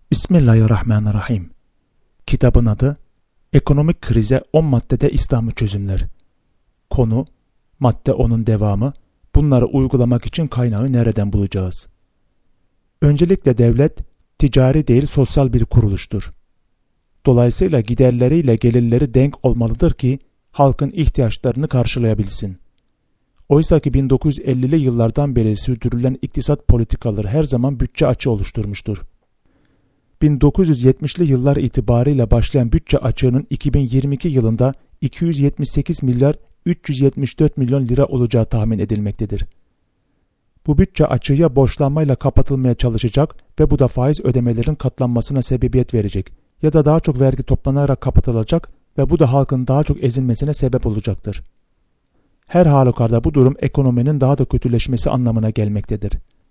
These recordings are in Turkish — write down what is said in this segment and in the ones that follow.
Bismillahirrahmanirrahim. Kitabın adı Ekonomik Krize 10 Maddede İslam'ı Çözümler. Konu, madde 10'un devamı, bunları uygulamak için kaynağı nereden bulacağız? Öncelikle devlet, ticari değil sosyal bir kuruluştur. Dolayısıyla giderleriyle gelirleri denk olmalıdır ki, halkın ihtiyaçlarını karşılayabilsin. Oysa ki 1950'li yıllardan beri sürdürülen iktisat politikaları her zaman bütçe açığı oluşturmuştur. 1970'li yıllar itibarıyla başlayan bütçe açığının 2022 yılında 278 milyar 374 milyon lira olacağı tahmin edilmektedir. Bu bütçe açığı ya borçlanmayla kapatılmaya çalışacak ve bu da faiz ödemelerin katlanmasına sebebiyet verecek ya da daha çok vergi toplanarak kapatılacak ve bu da halkın daha çok ezilmesine sebep olacaktır. Her halükarda bu durum ekonominin daha da kötüleşmesi anlamına gelmektedir.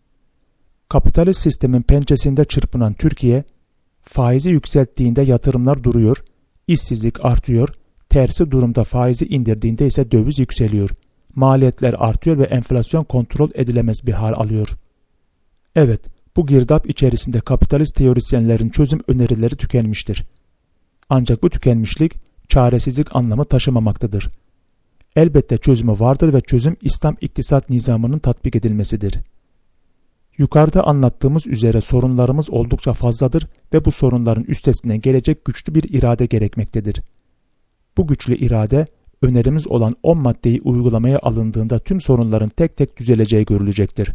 Kapitalist sistemin pençesinde çırpınan Türkiye, faizi yükselttiğinde yatırımlar duruyor, işsizlik artıyor, tersi durumda faizi indirdiğinde ise döviz yükseliyor, maliyetler artıyor ve enflasyon kontrol edilemez bir hal alıyor. Evet, bu girdap içerisinde kapitalist teorisyenlerin çözüm önerileri tükenmiştir. Ancak bu tükenmişlik, çaresizlik anlamı taşımamaktadır. Elbette çözümü vardır ve çözüm İslam iktisat nizamının tatbik edilmesidir. Yukarıda anlattığımız üzere sorunlarımız oldukça fazladır ve bu sorunların üstesinden gelecek güçlü bir irade gerekmektedir. Bu güçlü irade, önerimiz olan 10 maddeyi uygulamaya alındığında tüm sorunların tek tek düzeleceği görülecektir.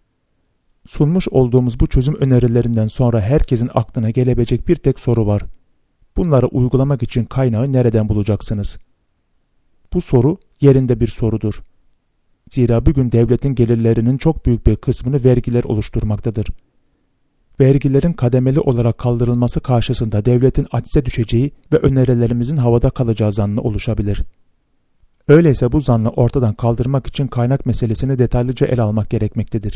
Sunmuş olduğumuz bu çözüm önerilerinden sonra herkesin aklına gelebilecek bir tek soru var. Bunları uygulamak için kaynağı nereden bulacaksınız? Bu soru yerinde bir sorudur. Zira bugün devletin gelirlerinin çok büyük bir kısmını vergiler oluşturmaktadır. Vergilerin kademeli olarak kaldırılması karşısında devletin acize düşeceği ve önerilerimizin havada kalacağı zannı oluşabilir. Öyleyse bu zannı ortadan kaldırmak için kaynak meselesini detaylıca ele almak gerekmektedir.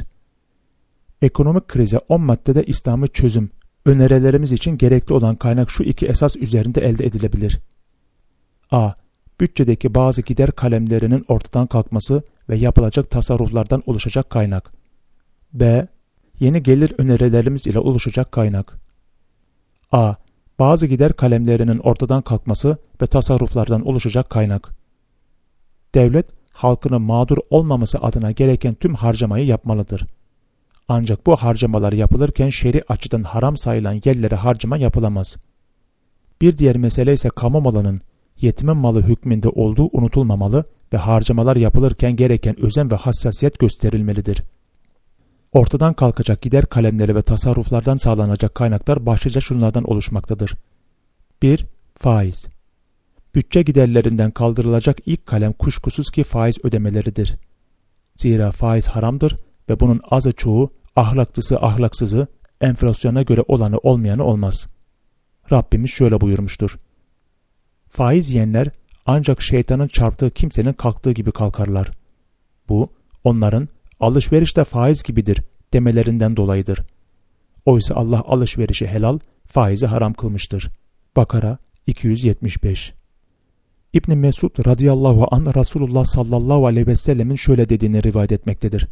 Ekonomik krize 10 maddede İslam'ı çözüm, önerilerimiz için gerekli olan kaynak şu iki esas üzerinde elde edilebilir. A. Bütçedeki bazı gider kalemlerinin ortadan kalkması ve yapılacak tasarruflardan oluşacak kaynak. B. Yeni gelir önerilerimiz ile oluşacak kaynak. A. Bazı gider kalemlerinin ortadan kalkması ve tasarruflardan oluşacak kaynak. Devlet, halkının mağdur olmaması adına gereken tüm harcamayı yapmalıdır. Ancak bu harcamalar yapılırken şer'i açıdan haram sayılan yerlere harcama yapılamaz. Bir diğer mesele ise kamu malının, yetimin malı hükmünde olduğu unutulmamalı ve harcamalar yapılırken gereken özen ve hassasiyet gösterilmelidir. Ortadan kalkacak gider kalemleri ve tasarruflardan sağlanacak kaynaklar başlıca şunlardan oluşmaktadır. 1. Faiz. Bütçe giderlerinden kaldırılacak ilk kalem kuşkusuz ki faiz ödemeleridir. Zira faiz haramdır ve bunun azı çoğu, ahlaklısı ahlaksızı, enflasyona göre olanı olmayanı olmaz. Rabbimiz şöyle buyurmuştur. Faiz yiyenler ancak şeytanın çarptığı kimsenin kalktığı gibi kalkarlar. Bu, onların alışveriş de faiz gibidir demelerinden dolayıdır. Oysa Allah alışverişi helal, faizi haram kılmıştır. Bakara 275. İbn Mesud radıyallahu anh Resulullah sallallahu aleyhi ve sellemin şöyle dediğini rivayet etmektedir.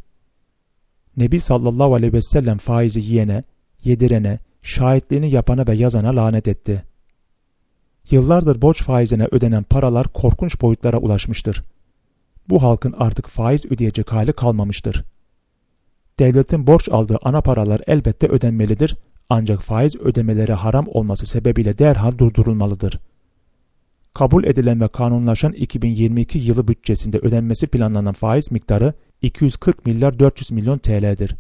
Nebi sallallahu aleyhi ve sellem faizi yiyene, yedirene, şahitliğini yapana ve yazana lanet etti. Yıllardır borç faizine ödenen paralar korkunç boyutlara ulaşmıştır. Bu halkın artık faiz ödeyecek hali kalmamıştır. Devletin borç aldığı ana paralar elbette ödenmelidir, ancak faiz ödemeleri haram olması sebebiyle derhal durdurulmalıdır. Kabul edilen ve kanunlaşan 2022 yılı bütçesinde ödenmesi planlanan faiz miktarı 240 milyar 400 milyon TL'dir.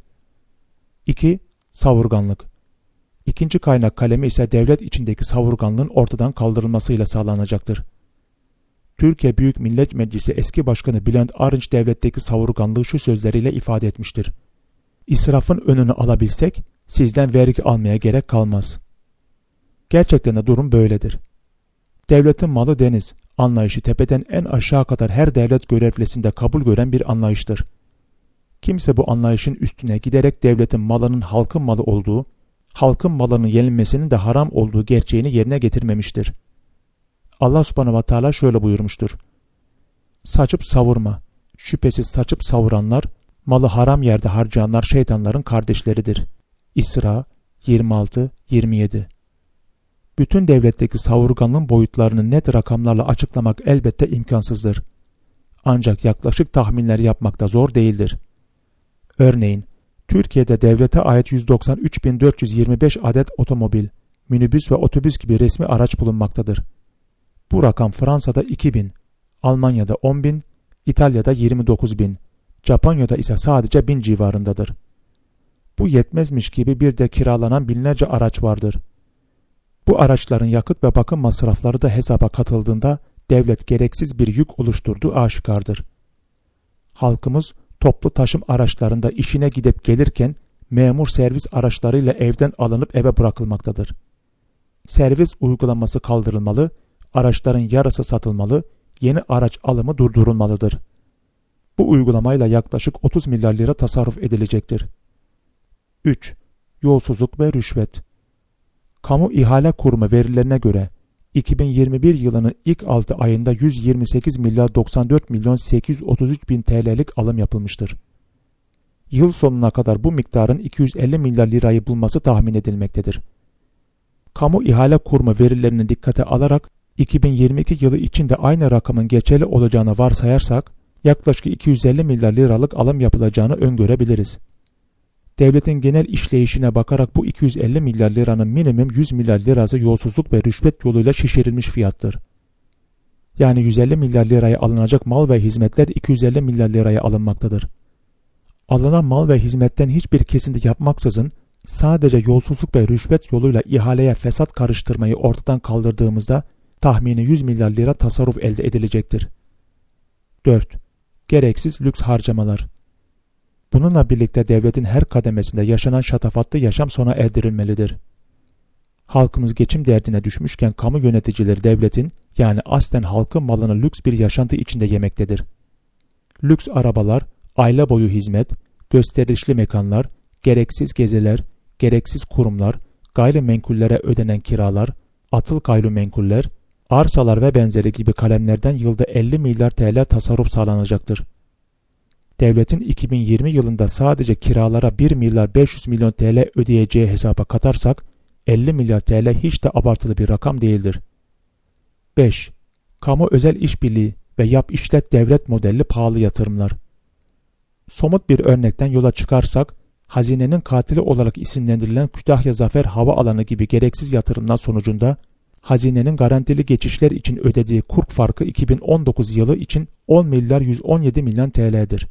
2. Savurganlık. İkinci kaynak kalemi ise devlet içindeki savurganlığın ortadan kaldırılmasıyla sağlanacaktır. Türkiye Büyük Millet Meclisi eski başkanı Bülent Arınç devletteki savurganlığı şu sözleriyle ifade etmiştir. İsrafın önünü alabilsek sizden vergi almaya gerek kalmaz. Gerçekten de durum böyledir. Devletin malı deniz anlayışı tepeden en aşağı kadar her devlet görevlisinde kabul gören bir anlayıştır. Kimse bu anlayışın üstüne giderek devletin malının halkın malı olduğu, halkın malının yenilmesinin de haram olduğu gerçeğini yerine getirmemiştir. Allah subhanahu ve teala şöyle buyurmuştur. Saçıp savurma. Şüphesiz saçıp savuranlar, malı haram yerde harcayanlar şeytanların kardeşleridir. İsra 26-27 27. Bütün devletteki savurganlığın boyutlarını net rakamlarla açıklamak elbette imkansızdır. Ancak yaklaşık tahminler yapmak da zor değildir. Örneğin, Türkiye'de devlete ait 193.425 adet otomobil, minibüs ve otobüs gibi resmi araç bulunmaktadır. Bu rakam Fransa'da 2.000, Almanya'da 10.000, İtalya'da 29.000, Japonya'da ise sadece 1.000 civarındadır. Bu yetmezmiş gibi bir de kiralanan binlerce araç vardır. Bu araçların yakıt ve bakım masrafları da hesaba katıldığında devlet gereksiz bir yük oluşturduğu aşikardır. Halkımız toplu taşım araçlarında işine gidip gelirken memur servis araçlarıyla evden alınıp eve bırakılmaktadır. Servis uygulaması kaldırılmalı, araçların yarısı satılmalı, yeni araç alımı durdurulmalıdır. Bu uygulamayla yaklaşık 30 milyar lira tasarruf edilecektir. 3. Yolsuzluk ve rüşvet. Kamu İhale Kurumu verilerine göre 2021 yılının ilk 6 ayında 128 milyar 94 milyon 833 bin TL'lik alım yapılmıştır. Yıl sonuna kadar bu miktarın 250 milyar lirayı bulması tahmin edilmektedir. Kamu İhale Kurumu verilerini dikkate alarak 2022 yılı için de aynı rakamın geçerli olacağını varsayarsak yaklaşık 250 milyar liralık alım yapılacağını öngörebiliriz. Devletin genel işleyişine bakarak bu 250 milyar liranın minimum 100 milyar lirası yolsuzluk ve rüşvet yoluyla şişirilmiş fiyattır. Yani 150 milyar liraya alınacak mal ve hizmetler 250 milyar liraya alınmaktadır. Alınan mal ve hizmetten hiçbir kesinti yapmaksızın sadece yolsuzluk ve rüşvet yoluyla ihaleye fesat karıştırmayı ortadan kaldırdığımızda tahmini 100 milyar lira tasarruf elde edilecektir. 4. Gereksiz lüks harcamalar. Bununla birlikte devletin her kademesinde yaşanan şatafatlı yaşam sona erdirilmelidir. Halkımız geçim derdine düşmüşken kamu yöneticileri devletin yani aslen halkın malını lüks bir yaşantı içinde yemektedir. Lüks arabalar, aile boyu hizmet, gösterişli mekanlar, gereksiz geziler, gereksiz kurumlar, gayrimenkullere ödenen kiralar, atıl gayrimenkuller, arsalar ve benzeri gibi kalemlerden yılda 50 milyar TL tasarruf sağlanacaktır. Devletin 2020 yılında sadece kiralara 1 milyar 500 milyon TL ödeyeceği hesaba katarsak 50 milyar TL hiç de abartılı bir rakam değildir. 5. Kamu özel işbirliği ve yap işlet devlet modelli pahalı yatırımlar. Somut bir örnekten yola çıkarsak, hazinenin katili olarak isimlendirilen Kütahya Zafer Havaalanı gibi gereksiz yatırımlar sonucunda hazinenin garantili geçişler için ödediği kur farkı 2019 yılı için 10 milyar 117 milyon TL'dir.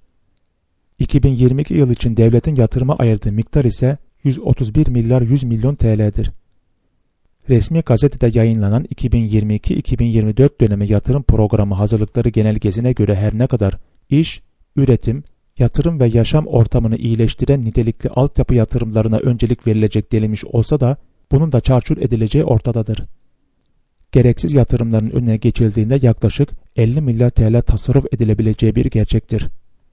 2022 yıl için devletin yatırıma ayırdığı miktar ise 131 milyar 100 milyon TL'dir. Resmi gazetede yayınlanan 2022-2024 dönemi yatırım programı hazırlıkları genelgesine göre her ne kadar iş, üretim, yatırım ve yaşam ortamını iyileştiren nitelikli altyapı yatırımlarına öncelik verilecek denilmiş olsa da bunun da çarçur edileceği ortadadır. Gereksiz yatırımların önüne geçildiğinde yaklaşık 50 milyar TL tasarruf edilebileceği bir gerçektir.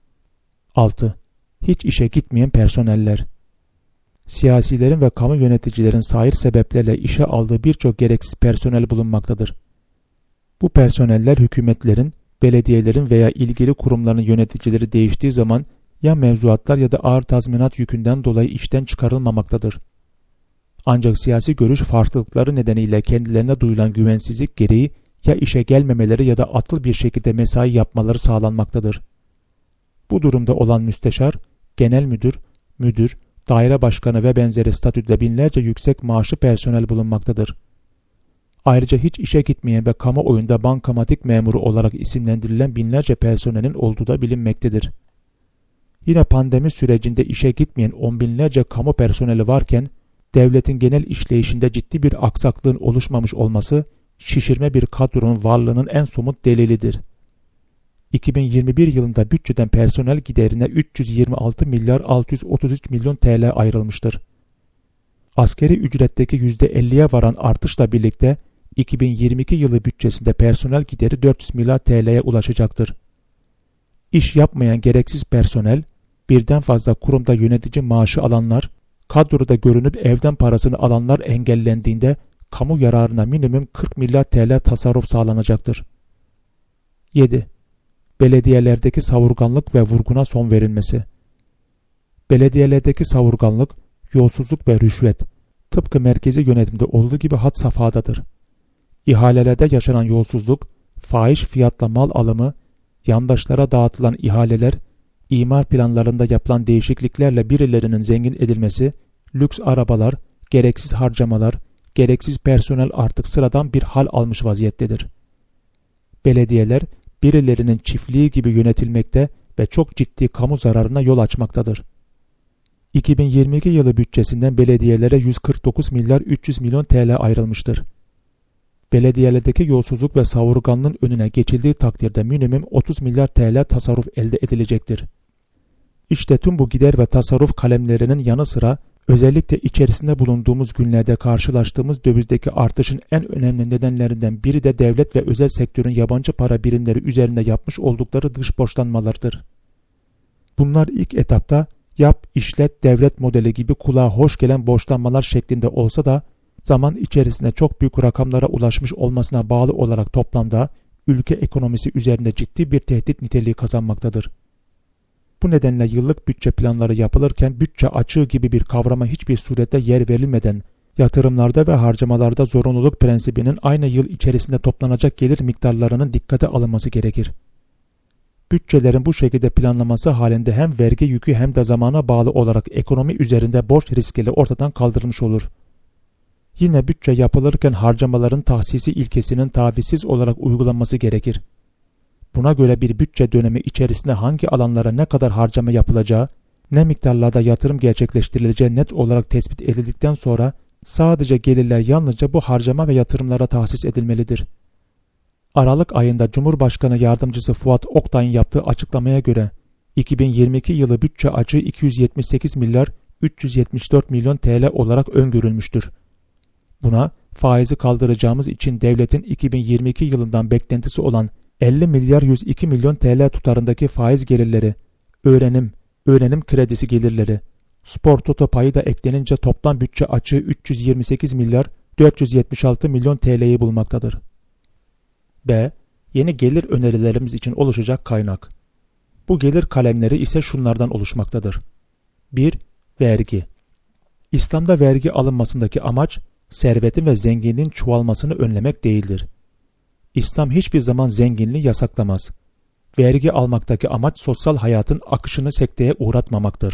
6. Hiç işe gitmeyen personeller. Siyasilerin ve kamu yöneticilerin sair sebeplerle işe aldığı birçok gereksiz personel bulunmaktadır. Bu personeller hükümetlerin, belediyelerin veya ilgili kurumların yöneticileri değiştiği zaman ya mevzuatlar ya da ağır tazminat yükünden dolayı işten çıkarılmamaktadır. Ancak siyasi görüş farklılıkları nedeniyle kendilerine duyulan güvensizlik gereği ya işe gelmemeleri ya da atıl bir şekilde mesai yapmaları sağlanmaktadır. Bu durumda olan müsteşar, genel müdür, müdür, daire başkanı ve benzeri statüde binlerce yüksek maaşlı personel bulunmaktadır. Ayrıca hiç işe gitmeyen ve kamuoyunda bankamatik memuru olarak isimlendirilen binlerce personelin olduğu da bilinmektedir. Yine pandemi sürecinde işe gitmeyen on binlerce kamu personeli varken, devletin genel işleyişinde ciddi bir aksaklığın oluşmamış olması, şişirme bir kadronun varlığının en somut delilidir. 2021 yılında bütçeden personel giderine 326 milyar 633 milyon TL ayrılmıştır. Askeri ücretteki %50'ye varan artışla birlikte 2022 yılı bütçesinde personel gideri 400 milyar TL'ye ulaşacaktır. İş yapmayan gereksiz personel, birden fazla kurumda yönetici maaşı alanlar, kadroda görünüp evden parasını alanlar engellendiğinde kamu yararına minimum 40 milyar TL tasarruf sağlanacaktır. 7. Belediyelerdeki savurganlık ve vurguna son verilmesi. Belediyelerdeki savurganlık, yolsuzluk ve rüşvet, tıpkı merkezi yönetimde olduğu gibi had safhadadır. İhalelerde yaşanan yolsuzluk, fahiş fiyatla mal alımı, yandaşlara dağıtılan ihaleler, imar planlarında yapılan değişikliklerle birilerinin zengin edilmesi, lüks arabalar, gereksiz harcamalar, gereksiz personel artık sıradan bir hal almış vaziyettedir. Belediyeler birilerinin çiftliği gibi yönetilmekte ve çok ciddi kamu zararına yol açmaktadır. 2022 yılı bütçesinden belediyelere 149 milyar 300 milyon TL ayrılmıştır. Belediyelerdeki yolsuzluk ve savurganlığın önüne geçildiği takdirde minimum 30 milyar TL tasarruf elde edilecektir. İşte tüm bu gider ve tasarruf kalemlerinin yanı sıra özellikle içerisinde bulunduğumuz günlerde karşılaştığımız dövizdeki artışın en önemli nedenlerinden biri de devlet ve özel sektörün yabancı para birimleri üzerinde yapmış oldukları dış borçlanmalardır. Bunlar ilk etapta yap, işlet, devlet modeli gibi kulağa hoş gelen borçlanmalar şeklinde olsa da zaman içerisinde çok büyük rakamlara ulaşmış olmasına bağlı olarak toplamda ülke ekonomisi üzerinde ciddi bir tehdit niteliği kazanmaktadır. Bu nedenle yıllık bütçe planları yapılırken bütçe açığı gibi bir kavrama hiçbir surette yer verilmeden yatırımlarda ve harcamalarda zorunluluk prensibinin aynı yıl içerisinde toplanacak gelir miktarlarının dikkate alınması gerekir. Bütçelerin bu şekilde planlaması halinde hem vergi yükü hem de zamana bağlı olarak ekonomi üzerinde borç riskleri ortadan kaldırılmış olur. Yine bütçe yapılırken harcamaların tahsisi ilkesinin tavizsiz olarak uygulanması gerekir. Buna göre bir bütçe dönemi içerisinde hangi alanlara ne kadar harcama yapılacağı, ne miktarlarda yatırım gerçekleştirileceği net olarak tespit edildikten sonra sadece gelirler yalnızca bu harcama ve yatırımlara tahsis edilmelidir. Aralık ayında Cumhurbaşkanı Yardımcısı Fuat Oktay'ın yaptığı açıklamaya göre 2022 yılı bütçe açığı 278 milyar 374 milyon TL olarak öngörülmüştür. Buna faizi kaldıracağımız için devletin 2022 yılından beklentisi olan 50 milyar 102 milyon TL tutarındaki faiz gelirleri, öğrenim kredisi gelirleri, spor toto payı da eklenince toplam bütçe açığı 328 milyar 476 milyon TL'yi bulmaktadır. B. Yeni gelir önerilerimiz için oluşacak kaynak. Bu gelir kalemleri ise şunlardan oluşmaktadır. 1. Vergi. İslam'da vergi alınmasındaki amaç, servetin ve zenginliğin çoğalmasını önlemek değildir. İslam hiçbir zaman zenginliği yasaklamaz. Vergi almaktaki amaç sosyal hayatın akışını sekteye uğratmamaktır.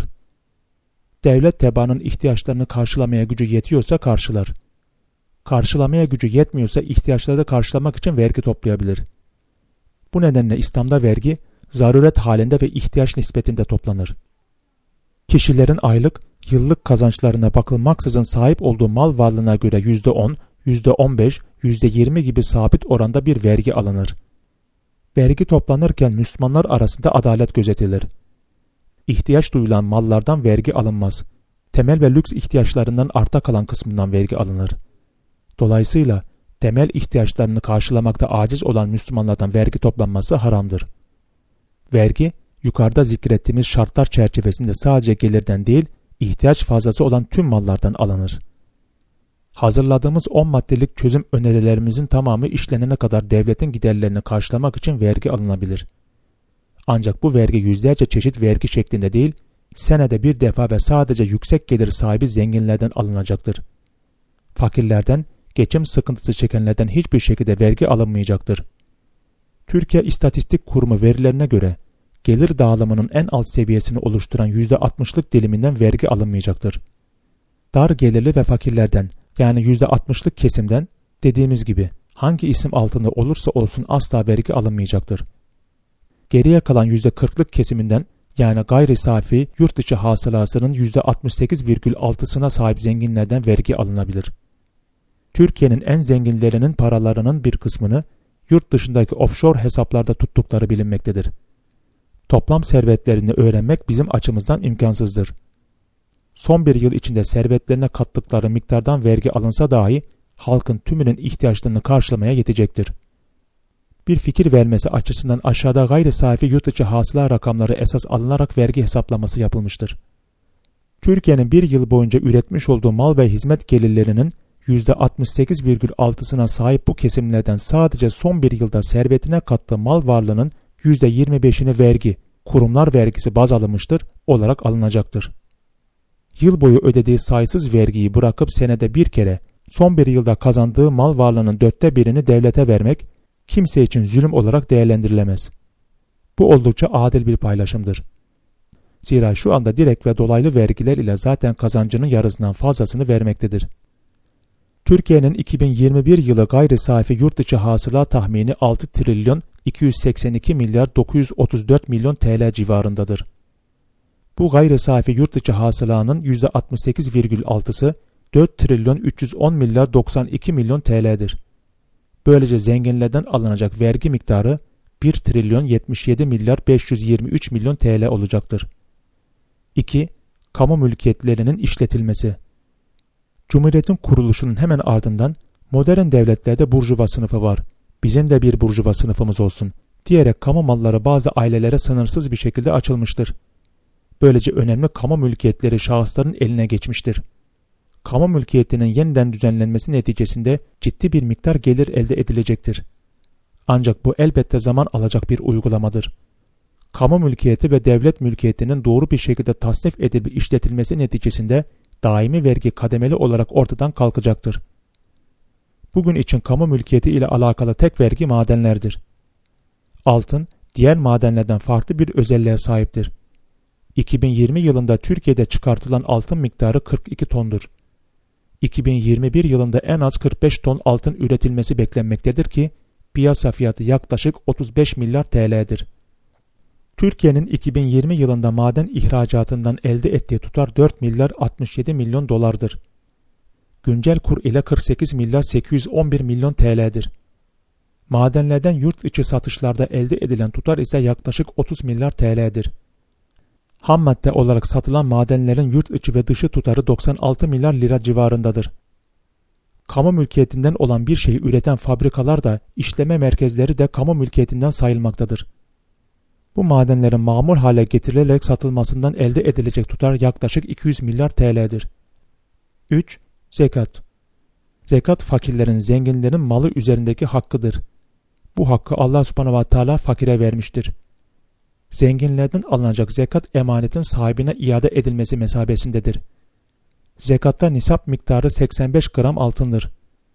Devlet tebaanın ihtiyaçlarını karşılamaya gücü yetiyorsa karşılar. Karşılamaya gücü yetmiyorsa ihtiyaçları karşılamak için vergi toplayabilir. Bu nedenle İslam'da vergi, zaruret halinde ve ihtiyaç nispetinde toplanır. Kişilerin aylık, yıllık kazançlarına bakılmaksızın sahip olduğu mal varlığına göre %10, %15, %20 gibi sabit oranda bir vergi alınır. Vergi toplanırken Müslümanlar arasında adalet gözetilir. İhtiyaç duyulan mallardan vergi alınmaz. Temel ve lüks ihtiyaçlarından arta kalan kısmından vergi alınır. Dolayısıyla temel ihtiyaçlarını karşılamakta aciz olan Müslümanlardan vergi toplanması haramdır. Vergi, yukarıda zikrettiğimiz şartlar çerçevesinde sadece gelirden değil, ihtiyaç fazlası olan tüm mallardan alınır. Hazırladığımız 10 maddelik çözüm önerilerimizin tamamı işlenene kadar devletin giderlerini karşılamak için vergi alınabilir. Ancak bu vergi yüzlerce çeşit vergi şeklinde değil, senede bir defa ve sadece yüksek gelir sahibi zenginlerden alınacaktır. Fakirlerden, geçim sıkıntısı çekenlerden hiçbir şekilde vergi alınmayacaktır. Türkiye İstatistik Kurumu verilerine göre, gelir dağılımının en alt seviyesini oluşturan %60'lık diliminden vergi alınmayacaktır. Dar gelirli ve fakirlerden, yani %60'lık kesimden, dediğimiz gibi hangi isim altında olursa olsun asla vergi alınmayacaktır. Geriye kalan %40'lık kesiminden, yani gayri safi yurt dışı hasılasının %68,6'sına sahip zenginlerden vergi alınabilir. Türkiye'nin en zenginlerinin paralarının bir kısmını yurt dışındaki offshore hesaplarda tuttukları bilinmektedir. Toplam servetlerini öğrenmek bizim açımızdan imkansızdır. Son bir yıl içinde servetlerine kattıkları miktardan vergi alınsa dahi halkın tümünün ihtiyaçlarını karşılamaya yetecektir. Bir fikir vermesi açısından aşağıda gayri safi yurt içi hasıla rakamları esas alınarak vergi hesaplaması yapılmıştır. Türkiye'nin bir yıl boyunca üretmiş olduğu mal ve hizmet gelirlerinin %68,6'sına sahip bu kesimlerden sadece son bir yılda servetine kattığı mal varlığının %25'ini vergi, kurumlar vergisi baz alınmıştır olarak alınacaktır. yıl boyu ödediği sayısız vergiyi bırakıp senede bir kere son bir yılda kazandığı mal varlığının 1/4'ini devlete vermek kimse için zulüm olarak değerlendirilemez. Bu oldukça adil bir paylaşımdır. Zira şu anda direkt ve dolaylı vergiler ile zaten kazancının yarısından fazlasını vermektedir. Türkiye'nin 2021 yılı gayri safi yurt dışı hasıla tahmini 6 trilyon 282 milyar 934 milyon TL civarındadır. Bu gayri safi yurt dışı hasılanın %68,6'sı 4 trilyon 310 milyar 92 milyon TL'dir. Böylece zenginlerden alınacak vergi miktarı 1 trilyon 77 milyar 523 milyon TL olacaktır. 2. Kamu mülkiyetlerinin işletilmesi. Cumhuriyetin kuruluşunun hemen ardından modern devletlerde burjuva sınıfı var, bizim de bir burjuva sınıfımız olsun diyerek kamu malları bazı ailelere sınırsız bir şekilde açılmıştır. Böylece önemli kamu mülkiyetleri şahısların eline geçmiştir. Kamu mülkiyetinin yeniden düzenlenmesi neticesinde ciddi bir miktar gelir elde edilecektir. Ancak bu elbette zaman alacak bir uygulamadır. Kamu mülkiyeti ve devlet mülkiyetinin doğru bir şekilde tasnif edilip işletilmesi neticesinde daimi vergi kademeli olarak ortadan kalkacaktır. Bugün için kamu mülkiyeti ile alakalı tek vergi madenlerdir. Altın, diğer madenlerden farklı bir özelliğe sahiptir. 2020 yılında Türkiye'de çıkartılan altın miktarı 42 tondur. 2021 yılında en az 45 ton altın üretilmesi beklenmektedir ki piyasa fiyatı yaklaşık 35 milyar TL'dir. Türkiye'nin 2020 yılında maden ihracatından elde ettiği tutar 4 milyar 67 milyon dolardır. Güncel kur ile 48 milyar 811 milyon TL'dir. Madenlerden yurt içi satışlarda elde edilen tutar ise yaklaşık 30 milyar TL'dir. Ham madde olarak satılan madenlerin yurt içi ve dışı tutarı 96 milyar lira civarındadır. Kamu mülkiyetinden olan bir şeyi üreten fabrikalar da işleme merkezleri de kamu mülkiyetinden sayılmaktadır. Bu madenlerin mamul hale getirilerek satılmasından elde edilecek tutar yaklaşık 200 milyar TL'dir. 3. Zekat. Zekat fakirlerin, zenginlerin malı üzerindeki hakkıdır. Bu hakkı Allah subhanahu ve teala fakire vermiştir. Zenginlerden alınacak zekat emanetin sahibine iade edilmesi mesabesindedir. Zekatta nisap miktarı 85 gram altındır.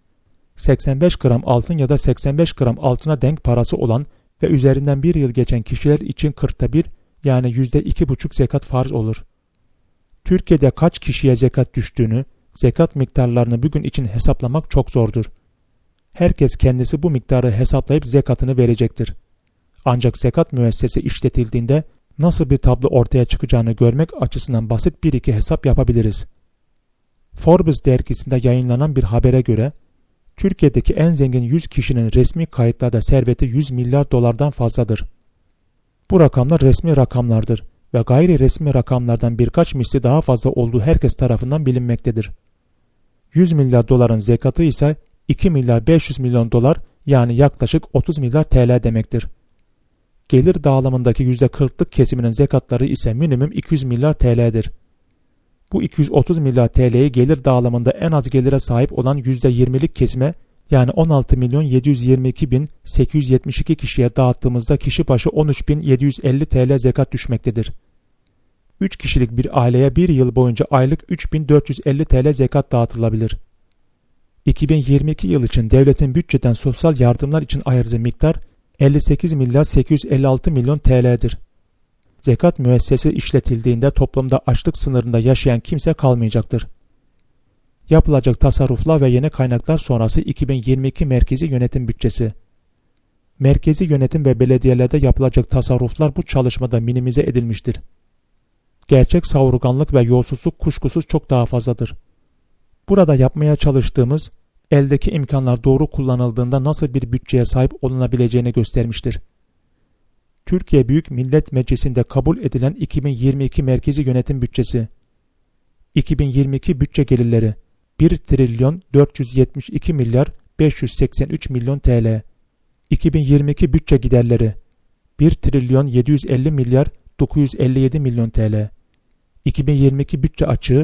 85 gram altın ya da 85 gram altına denk parası olan ve üzerinden bir yıl geçen kişiler için 1/40 yani %2,5 zekat farz olur. Türkiye'de kaç kişiye zekat düştüğünü, zekat miktarlarını bugün için hesaplamak çok zordur. Herkes kendisi bu miktarı hesaplayıp zekatını verecektir. Ancak zekat müessesesi işletildiğinde nasıl bir tablo ortaya çıkacağını görmek açısından basit bir iki hesap yapabiliriz. Forbes dergisinde yayınlanan bir habere göre, Türkiye'deki en zengin 100 kişinin resmi kayıtlarda serveti 100 milyar dolardan fazladır. Bu rakamlar resmi rakamlardır ve gayri resmi rakamlardan birkaç misli daha fazla olduğu herkes tarafından bilinmektedir. 100 milyar doların zekatı ise 2 milyar 500 milyon dolar yani yaklaşık 30 milyar TL demektir. Gelir dağılımındaki %40'lık kesiminin zekatları ise minimum 200 milyar TL'dir. Bu 230 milyar TL'yi gelir dağılımında en az gelire sahip olan %20'lik kesime yani 16 milyon 722 bin 872 kişiye dağıttığımızda kişi başı 13.750 TL zekat düşmektedir. 3 kişilik bir aileye bir yıl boyunca aylık 3.450 TL zekat dağıtılabilir. 2022 yıl için devletin bütçeden sosyal yardımlar için ayırdığı miktar 58 milyar 856 milyon TL'dir. Zekat müessesesi işletildiğinde toplumda açlık sınırında yaşayan kimse kalmayacaktır. Yapılacak tasarruflar ve yeni kaynaklar sonrası 2022 merkezi yönetim bütçesi. Merkezi yönetim ve belediyelerde yapılacak tasarruflar bu çalışmada minimize edilmiştir. Gerçek savurganlık ve yolsuzluk kuşkusuz çok daha fazladır. Burada yapmaya çalıştığımız, eldeki imkanlar doğru kullanıldığında nasıl bir bütçeye sahip olunabileceğini göstermiştir. Türkiye Büyük Millet Meclisi'nde kabul edilen 2022 merkezi yönetim bütçesi. 2022 bütçe gelirleri 1 trilyon 472 milyar 583 milyon TL. 2022 bütçe giderleri 1 trilyon 750 milyar 957 milyon TL. 2022 bütçe açığı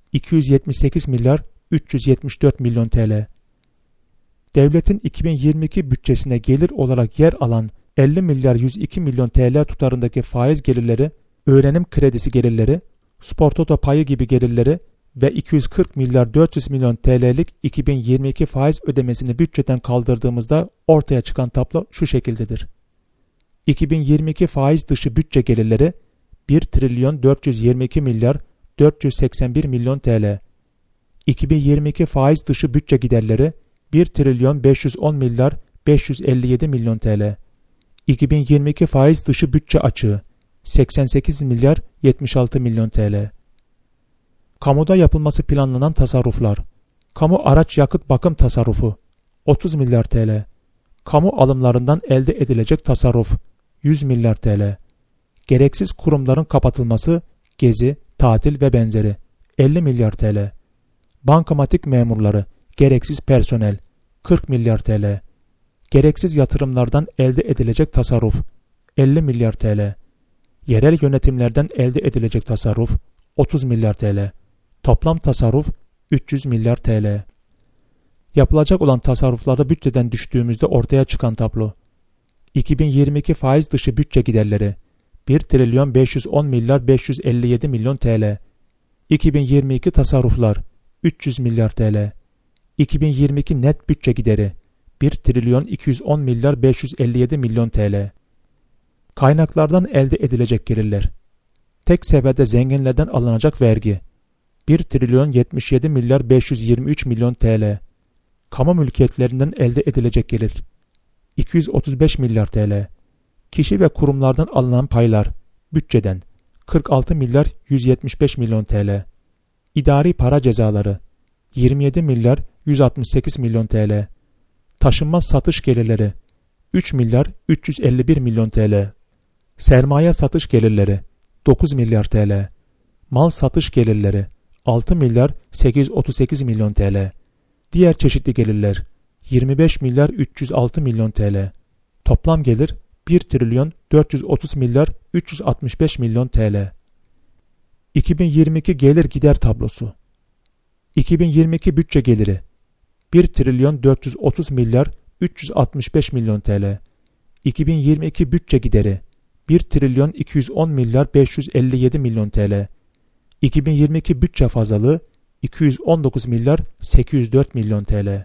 278 milyar 374 milyon TL. Devletin 2022 bütçesine gelir olarak yer alan 50 milyar 102 milyon TL tutarındaki faiz gelirleri, öğrenim kredisi gelirleri, Spor Toto payı gibi gelirleri ve 240 milyar 400 milyon TL'lik 2022 faiz ödemesini bütçeden kaldırdığımızda ortaya çıkan tablo şu şekildedir. 2022 faiz dışı bütçe gelirleri 1 trilyon 422 milyar 481 milyon TL. 2022 faiz dışı bütçe giderleri 1 trilyon 510 milyar 557 milyon TL. 2022 faiz dışı bütçe açığı 88 milyar 76 milyon TL. Kamuda yapılması planlanan tasarruflar. Kamu araç yakıt bakım tasarrufu 30 milyar TL. Kamu alımlarından elde edilecek tasarruf 100 milyar TL. Gereksiz kurumların kapatılması, gezi, tatil ve benzeri 50 milyar TL. Bankamatik memurları, gereksiz personel 40 milyar TL. Gereksiz yatırımlardan elde edilecek tasarruf 50 milyar TL. Yerel yönetimlerden elde edilecek tasarruf 30 milyar TL. Toplam tasarruf 300 milyar TL. Yapılacak olan tasarruflarda bütçeden düştüğümüzde ortaya çıkan tablo. 2022 faiz dışı bütçe giderleri 1 trilyon 510 milyar 557 milyon TL. 2022 tasarruflar 300 milyar TL. 2022 net bütçe gideri 1 trilyon 210 milyar 557 milyon TL. Kaynaklardan elde edilecek gelirler. Tek seferde zenginlerden alınacak vergi 1 trilyon 77 milyar 523 milyon TL. Kamu mülkiyetlerinden elde edilecek gelir 235 milyar TL. Kişi ve kurumlardan alınan paylar bütçeden 46 milyar 175 milyon TL. İdari para cezaları 27 milyar 168 milyon TL. Taşınmaz satış gelirleri 3 milyar 351 milyon TL. Sermaye satış gelirleri 9 milyar TL. Mal satış gelirleri 6 milyar 838 milyon TL. Diğer çeşitli gelirler 25 milyar 306 milyon TL. Toplam gelir 1 trilyon 430 milyar 365 milyon TL. 2022 gelir gider tablosu. 2022 bütçe geliri 1 trilyon 430 milyar 365 milyon TL. 2022 bütçe gideri 1 trilyon 210 milyar 557 milyon TL. 2022 bütçe fazlalığı 219 milyar 804 milyon TL.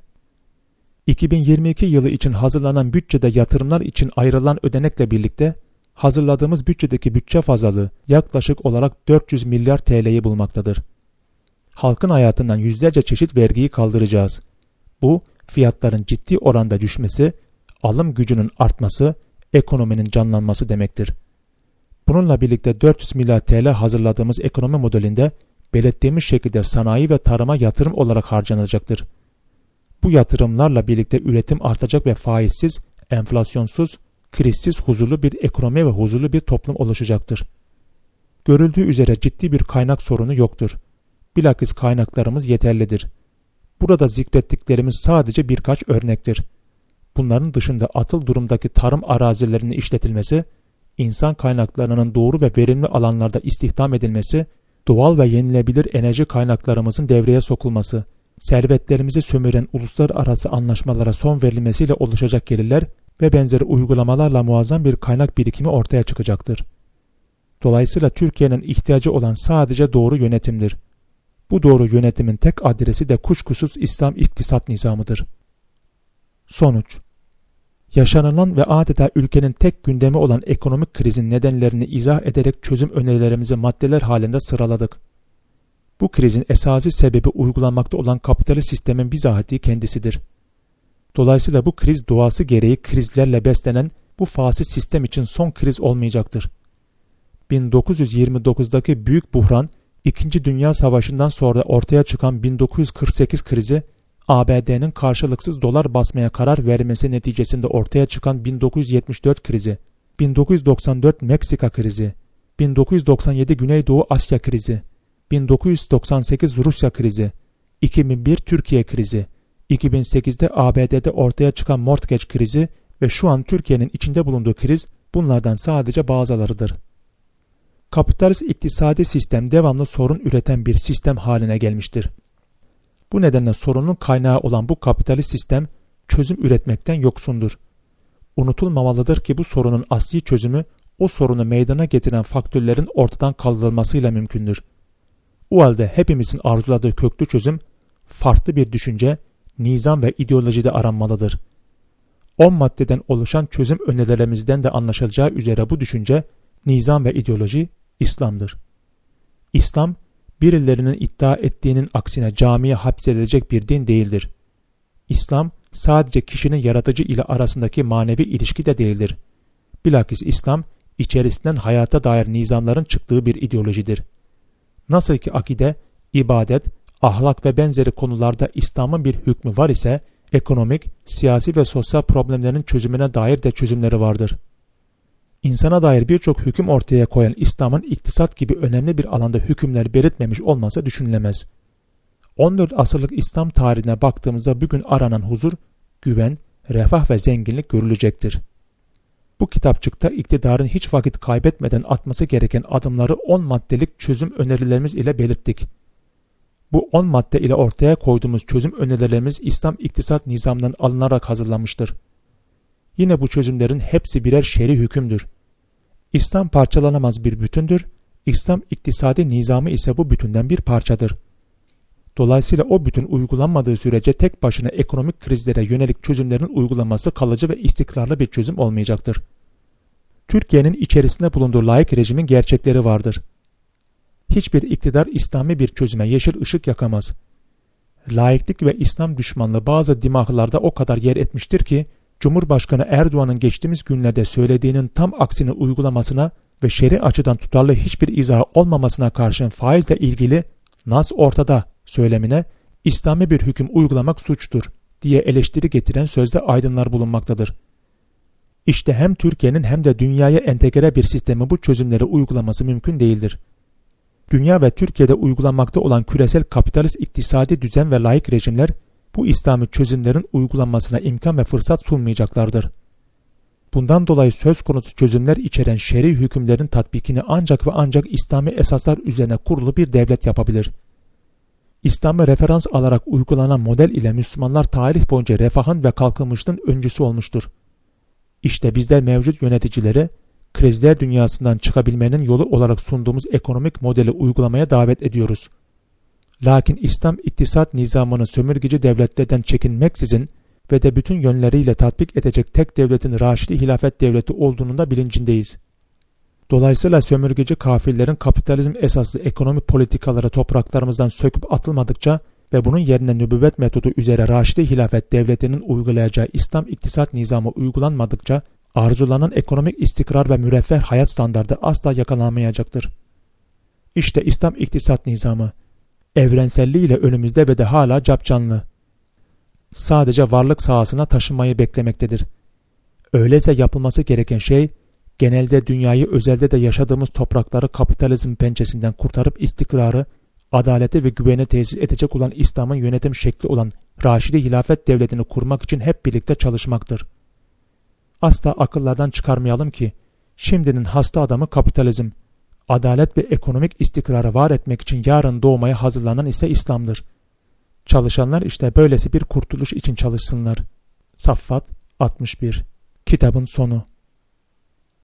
2022 yılı için hazırlanan bütçede yatırımlar için ayrılan ödenekle birlikte hazırladığımız bütçedeki bütçe fazlalığı yaklaşık olarak 400 milyar TL'yi bulmaktadır. Halkın hayatından yüzlerce çeşit vergiyi kaldıracağız. Bu, fiyatların ciddi oranda düşmesi, alım gücünün artması, ekonominin canlanması demektir. Bununla birlikte 400 milyar TL hazırladığımız ekonomi modelinde belirttiğimiz şekilde sanayi ve tarıma yatırım olarak harcanacaktır. Bu yatırımlarla birlikte üretim artacak ve faizsiz, enflasyonsuz, krizsiz huzurlu bir ekonomi ve huzurlu bir toplum oluşacaktır. Görüldüğü üzere ciddi bir kaynak sorunu yoktur. Bilakis kaynaklarımız yeterlidir. Burada zikrettiklerimiz sadece birkaç örnektir. Bunların dışında atıl durumdaki tarım arazilerinin işletilmesi, insan kaynaklarının doğru ve verimli alanlarda istihdam edilmesi, doğal ve yenilebilir enerji kaynaklarımızın devreye sokulması, servetlerimizi sömüren uluslararası anlaşmalara son verilmesiyle oluşacak gelirler ve benzeri uygulamalarla muazzam bir kaynak birikimi ortaya çıkacaktır. Dolayısıyla Türkiye'nin ihtiyacı olan sadece doğru yönetimdir. Bu doğru yönetimin tek adresi de kuşkusuz İslam iktisat nizamıdır. Sonuç: yaşanılan ve adeta ülkenin tek gündemi olan ekonomik krizin nedenlerini izah ederek çözüm önerilerimizi maddeler halinde sıraladık. Bu krizin esası sebebi uygulanmakta olan kapitalist sistemin bizatihi kendisidir. Dolayısıyla bu kriz doğası gereği krizlerle beslenen bu fasit sistem için son kriz olmayacaktır. 1929'daki büyük buhran, İkinci Dünya Savaşı'ndan sonra ortaya çıkan 1948 krizi, ABD'nin karşılıksız dolar basmaya karar vermesi neticesinde ortaya çıkan 1974 krizi, 1994 Meksika krizi, 1997 Güneydoğu Asya krizi, 1998 Rusya krizi, 2001 Türkiye krizi, 2008'de ABD'de ortaya çıkan mortgage krizi ve şu an Türkiye'nin içinde bulunduğu kriz bunlardan sadece bazılarıdır. Kapitalist iktisadi sistem devamlı sorun üreten bir sistem haline gelmiştir. Bu nedenle sorunun kaynağı olan bu kapitalist sistem çözüm üretmekten yoksundur. Unutulmamalıdır ki bu sorunun asli çözümü o sorunu meydana getiren faktörlerin ortadan kaldırılmasıyla mümkündür. O halde hepimizin arzuladığı köklü çözüm farklı bir düşünce, nizam ve ideolojide aranmalıdır. 10 maddeden oluşan çözüm önerilerimizden de anlaşılacağı üzere bu düşünce, nizam ve ideoloji İslam'dır. İslam, birilerinin iddia ettiğinin aksine camiye hapsedilecek bir din değildir. İslam, sadece kişinin yaratıcı ile arasındaki manevi ilişki de değildir. Bilakis İslam, içerisinden hayata dair nizamların çıktığı bir ideolojidir. Nasıl ki akide, ibadet, ahlak ve benzeri konularda İslam'ın bir hükmü var ise, ekonomik, siyasi ve sosyal problemlerin çözümüne dair de çözümleri vardır. İnsana dair birçok hüküm ortaya koyan İslam'ın iktisat gibi önemli bir alanda hükümler belirtmemiş olması düşünülemez. 14 asırlık İslam tarihine baktığımızda bugün aranan huzur, güven, refah ve zenginlik görülecektir. Bu kitapçıkta iktidarın hiç vakit kaybetmeden atması gereken adımları 10 maddelik çözüm önerilerimiz ile belirttik. Bu 10 madde ile ortaya koyduğumuz çözüm önerilerimiz İslam iktisat nizamından alınarak hazırlanmıştır. Yine bu çözümlerin hepsi birer şer'i hükümdür. İslam parçalanamaz bir bütündür, İslam iktisadi nizamı ise bu bütünden bir parçadır. Dolayısıyla o bütün uygulanmadığı sürece tek başına ekonomik krizlere yönelik çözümlerin uygulanması kalıcı ve istikrarlı bir çözüm olmayacaktır. Türkiye'nin içerisinde bulunduğu laik rejimin gerçekleri vardır. Hiçbir iktidar İslami bir çözüme yeşil ışık yakamaz. Laiklik ve İslam düşmanlığı bazı dimağlarda o kadar yer etmiştir ki, Cumhurbaşkanı Erdoğan'ın geçtiğimiz günlerde söylediğinin tam aksini uygulamasına ve şer'i açıdan tutarlı hiçbir izah olmamasına karşın faizle ilgili nas ortada söylemine İslami bir hüküm uygulamak suçtur diye eleştiri getiren sözde aydınlar bulunmaktadır. İşte hem Türkiye'nin hem de dünyaya entegre bir sistemi bu çözümleri uygulaması mümkün değildir. Dünya ve Türkiye'de uygulanmakta olan küresel kapitalist iktisadi düzen ve laik rejimler bu İslami çözümlerin uygulanmasına imkan ve fırsat sunmayacaklardır. Bundan dolayı söz konusu çözümler içeren şer'i hükümlerin tatbikini ancak ve ancak İslami esaslar üzerine kurulu bir devlet yapabilir. İslam'ı referans alarak uygulanan model ile Müslümanlar tarih boyunca refahın ve kalkınmışlığın öncüsü olmuştur. İşte bizler mevcut yöneticileri, krizler dünyasından çıkabilmenin yolu olarak sunduğumuz ekonomik modeli uygulamaya davet ediyoruz. Lakin İslam iktisat nizamını sömürgeci devletlerden çekinmeksizin ve de bütün yönleriyle tatbik edecek tek devletin Raşidi Hilafet Devleti olduğunun da bilincindeyiz. Dolayısıyla sömürgeci kafirlerin kapitalizm esaslı ekonomik politikaları topraklarımızdan söküp atılmadıkça ve bunun yerine nübüvvet metodu üzere Raşidi Hilafet Devleti'nin uygulayacağı İslam iktisat nizamı uygulanmadıkça arzulanan ekonomik istikrar ve müreffeh hayat standardı asla yakalanmayacaktır. İşte İslam iktisat nizamı, evrenselliğiyle önümüzde ve de hala capcanlı. Sadece varlık sahasına taşınmayı beklemektedir. Öyleyse yapılması gereken şey, genelde dünyayı özelde de yaşadığımız toprakları kapitalizm pençesinden kurtarıp istikrarı, adaleti ve güveni tesis edecek olan İslam'ın yönetim şekli olan Raşidi Hilafet Devleti'ni kurmak için hep birlikte çalışmaktır. Asla akıllardan çıkarmayalım ki, şimdinin hasta adamı kapitalizm, adalet ve ekonomik istikrarı var etmek için yarın doğmaya hazırlanan ise İslam'dır. Çalışanlar işte böylesi bir kurtuluş için çalışsınlar. Saffat 61. Kitabın sonu.